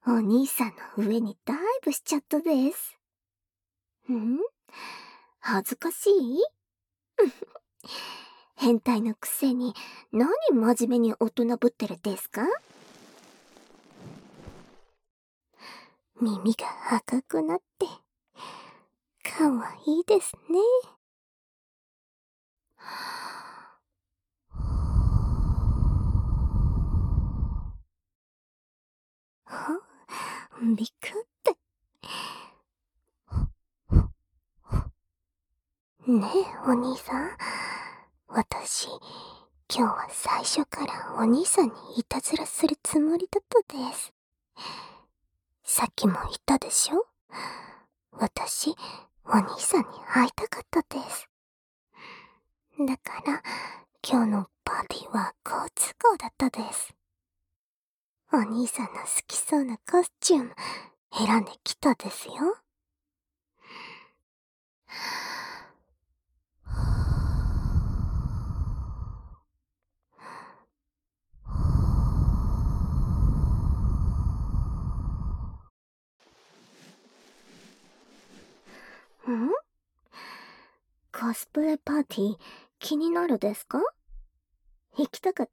お兄さんの上にダイブしちゃったです。恥ずかしい変態のくせに何真面目に大人ぶってるですか？耳が赤くなってかわいいですね。びくって。ねえ、お兄さん。私、今日は最初からお兄さんにいたずらするつもりだったです。さっきも言ったでしょ？私、お兄さんに会いたかったです。だから、今日のパーティーは好都合だったです。お兄さんの好きそうなコスチューム選んできたですよ。コスプレパーティー気になるですか？行きたかった？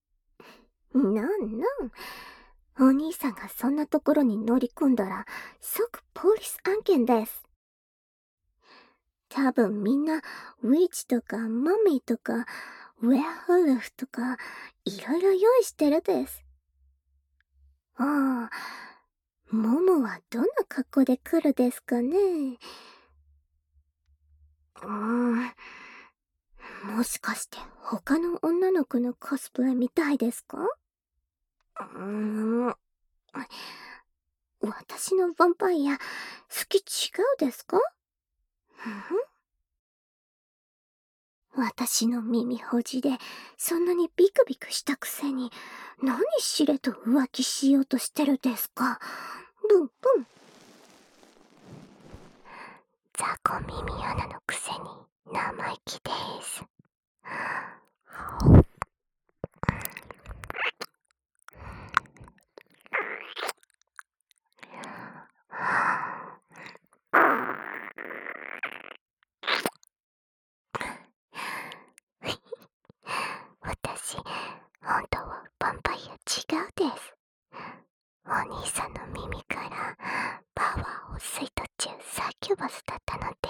お兄さんがそんなところに乗り込んだら即ポリス案件です。多分みんなウィッチとかマミーとかウェアウルフとかいろいろ用意してるです。ああ、モモはどんな格好で来るですかね。もしかして他の女の子のコスプレみたいですか？私のヴァンパイア好き違うですか？私の耳ほじでそんなにビクビクしたくせに何しれと浮気しようとしてるですか？ブンブン。雑魚耳穴のくせに生意気です。私、本当はヴァンパイア違うです。お兄さんの耳からパワーを吸い取っちゃうサキュバスだったのです。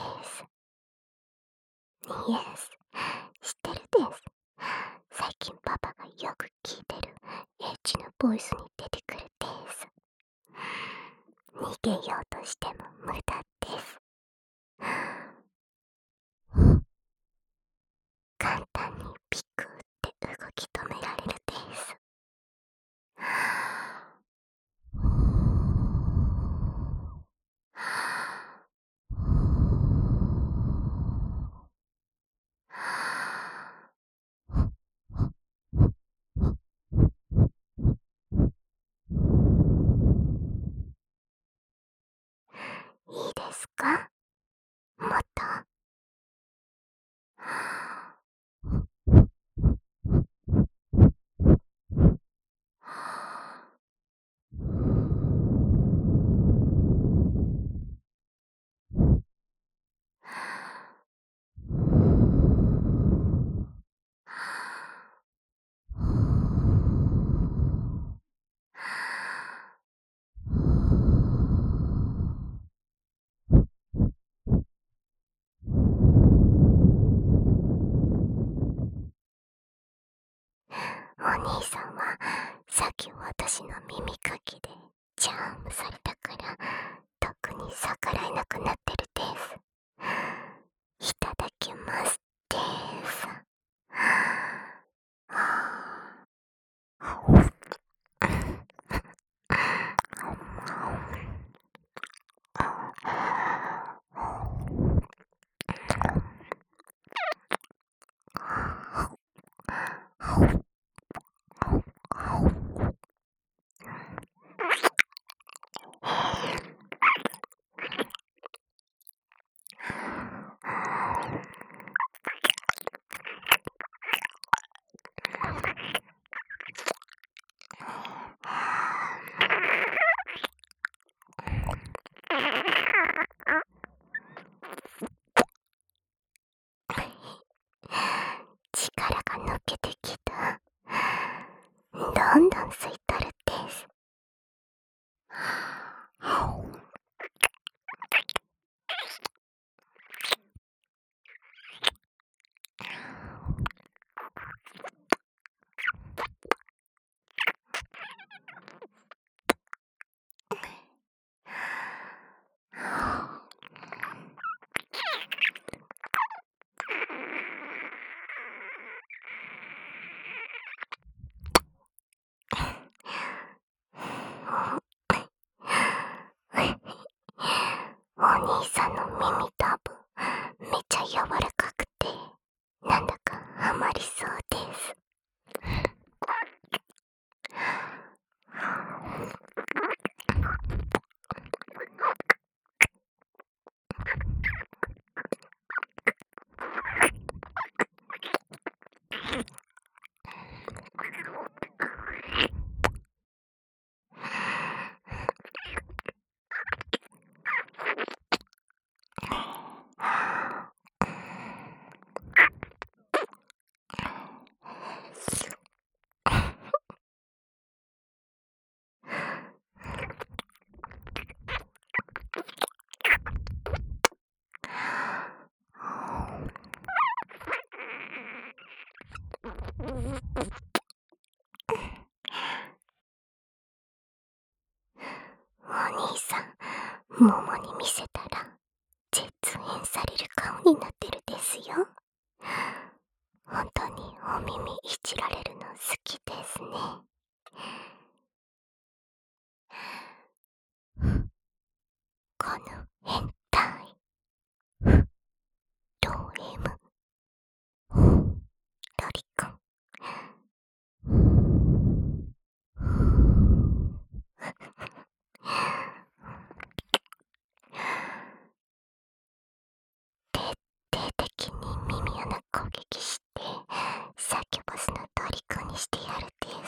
イエス、知ってるです。最近パパがよく聞いてるエッチなボイスに出てくるです。逃げようとしても無駄です。簡単にピクって動き止められるです。いいですか？もっと。お兄さんはさっき私の耳かきでチャームされたから特に逆らえなくなってるです。いただきますです。 抜けてきた。どんどん吸い取るです。お兄さんの耳たぶめっちゃ柔らかくて、なんだかハマりそうです。お兄さん、ももに見せたら絶縁される顔になってるですよ。本当にお耳いじられるの好きですね。この変態ド M ロリコン。徹底的に耳穴攻撃してサキュバスの虜にしてやるです。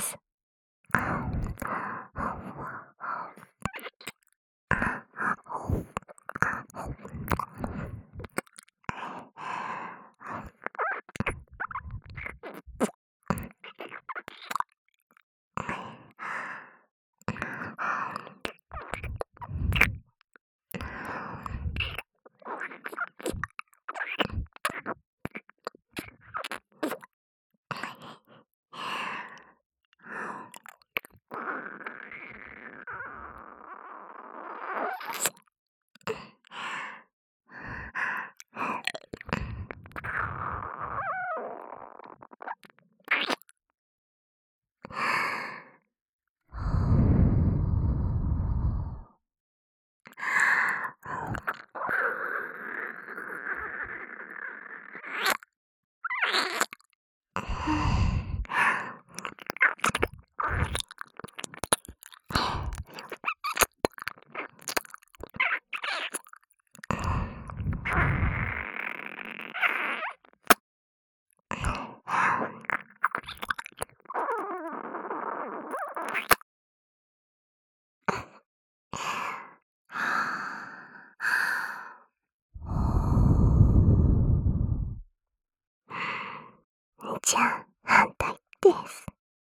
じゃあ反対です。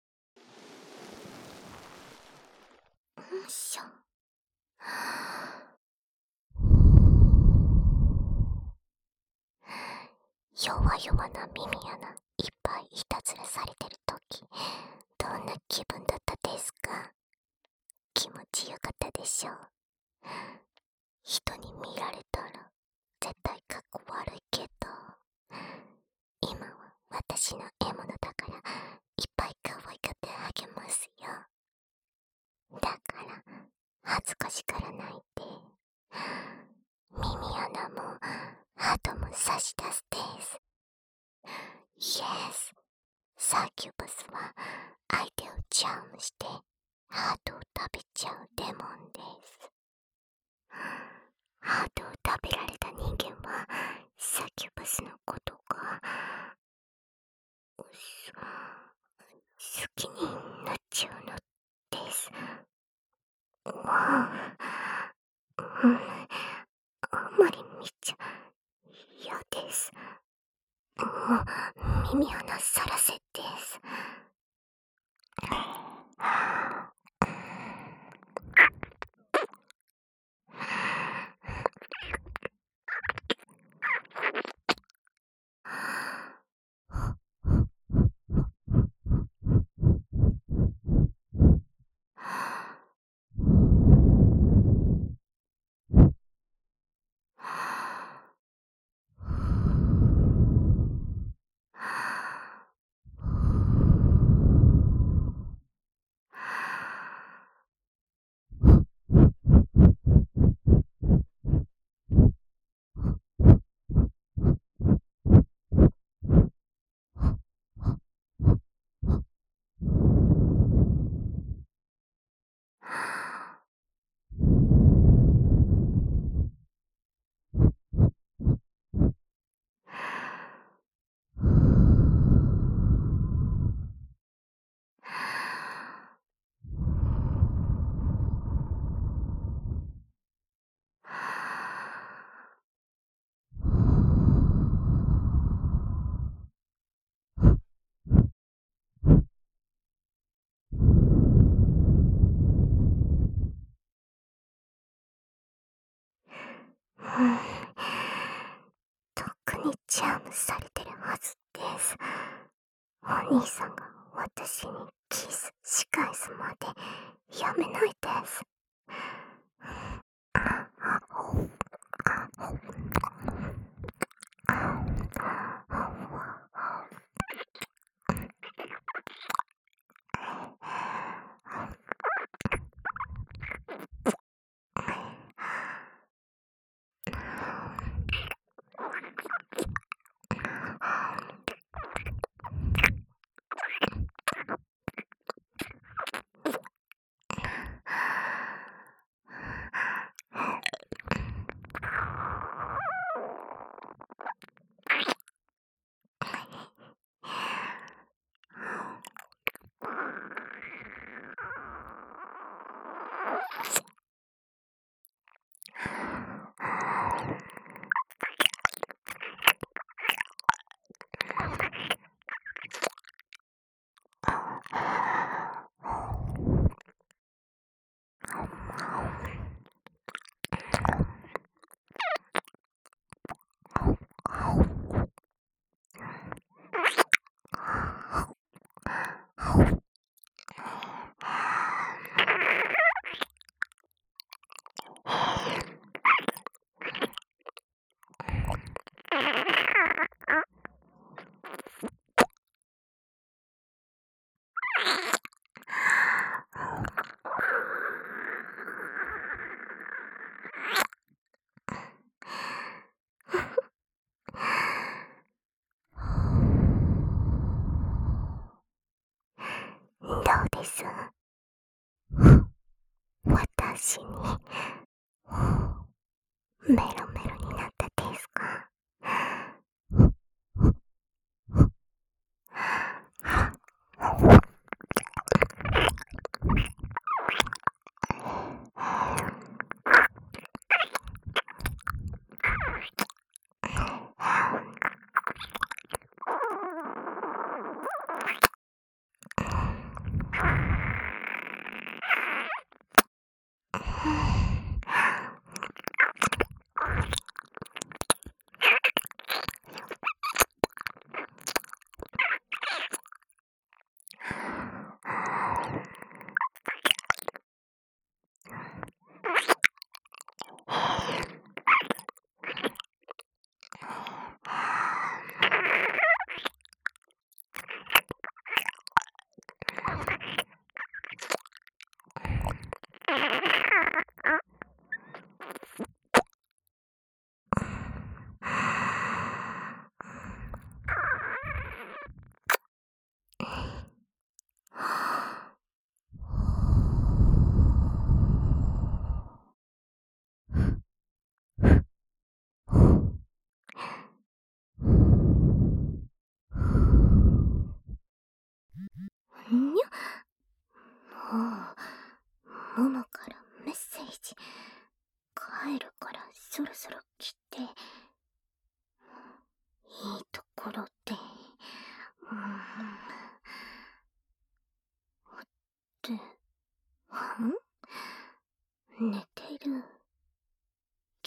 よいしょ。弱々な耳穴いっぱいいたずらされてるとき、どんな気分だったですか？気持ちよかったでしょう。人に見られたら絶対かっこ悪いけど、今は私の獲物だからいっぱい可愛がってあげますよ。だから恥ずかしがらないで、耳穴もハートも差し出すです。イエス、サキュバスは相手をチャームしてハートを食べちゃうデモンです。ハートを食べられた人間はサキュバスのことが好きになっちゃうのです。あんまり見ちゃ嫌です。も耳をなさらせです。とっくにチャームされてるはずです。お兄さんが私にキスし返すまでやめないです。どうです？私にメロメロになったですか？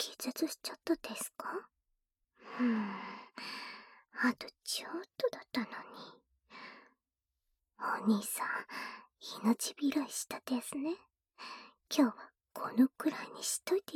気絶しちゃったですか？あとちょっとだったのに。お兄さん、命拾いしたですね。今日はこのくらいにしとい